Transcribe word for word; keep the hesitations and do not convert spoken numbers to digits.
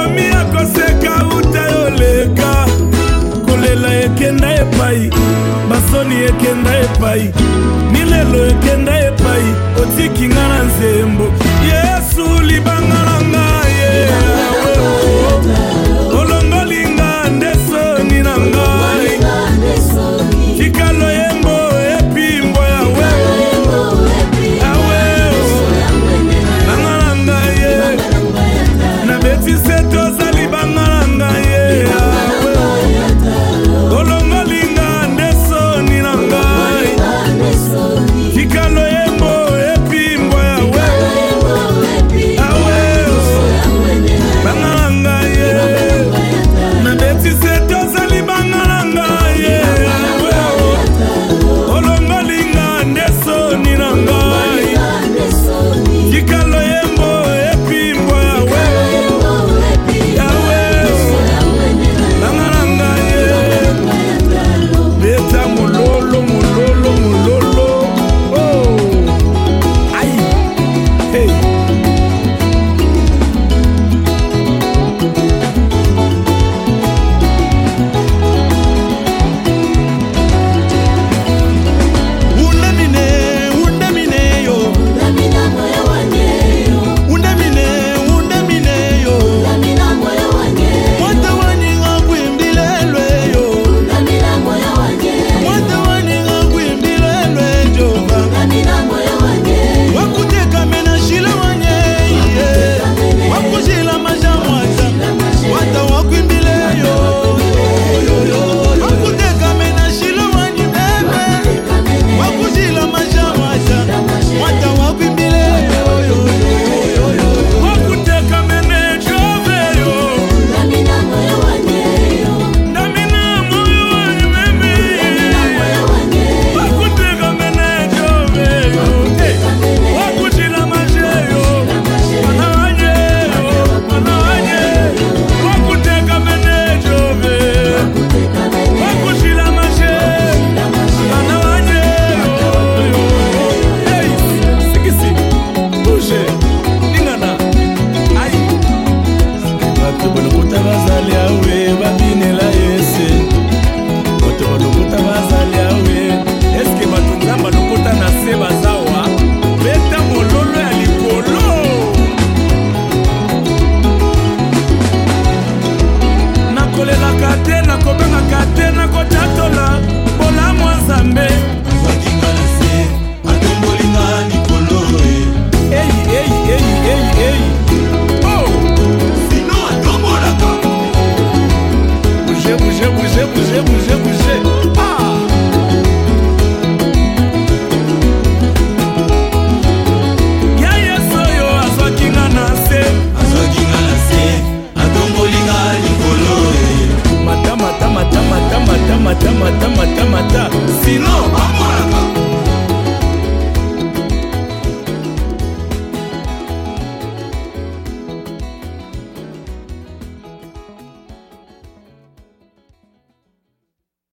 Mami akoseka utayoleka. Kolela ekenda epai, basoni ekenda epai, milelo ekenda epai, otiki ngana nzembo. Yesu libangalanga ye. Olongolinga ndesoni na ngai. Tikalo yembo epimbo ya wewe. Bangalanga ye. Na beti seto zali bangalanga ye. Olongolinga ndesoni na ngai. Tikalo yembo epimbo ya wewe. Bangalanga ye. Na beti seto zali bangalanga ye. Olongolinga ndesoni na ngai. Tikalo yembo epimbo ya wewe. Bangalanga ye. Beta mulolo mulolo mulolo. Oh. Ay. Hey. Undamine, undamine yo. Undamine, undamine yo. Mwata waninga kwimbilelwe yo. Mwata waninga kwimbilelwe jova. Wakuteka mena shila wanye ye. Wakujila maja mwata. Mwata wakwimbile yo. Wakuteka mena shila wanye bebe. Wakujila maja mwata. Mwata wakwimbile yo. Wakuteka mene jove yo. Ndamina moyo wanyu meme. Wakuteka mene jove yo. Wakujila maje yo. Mana wanye yo. Mana wanye. Wakuteka mene jove. Wakujila maje. Mana wanye yo. Hey, sikisi. Bouge. Ningana. Ay. Bato bolokuta bazali awe babinela yese. Bato bolokuta bazali awe. Eske bato nzamba lokuta na se bazawa. Beta mololo ya likolo. Nakolelaka te, nakobengaka te, nakotatola. Bola mwa Nzambe. Hey, hey, hey, hey, hey. Oh. Bouge, bouge, bouge, bouge, bouge, bouge. Ah. Ya yeso yo azwakinga na se. Mata, mata, mata, mata, mata, mata, mata, mata, mata. Sinon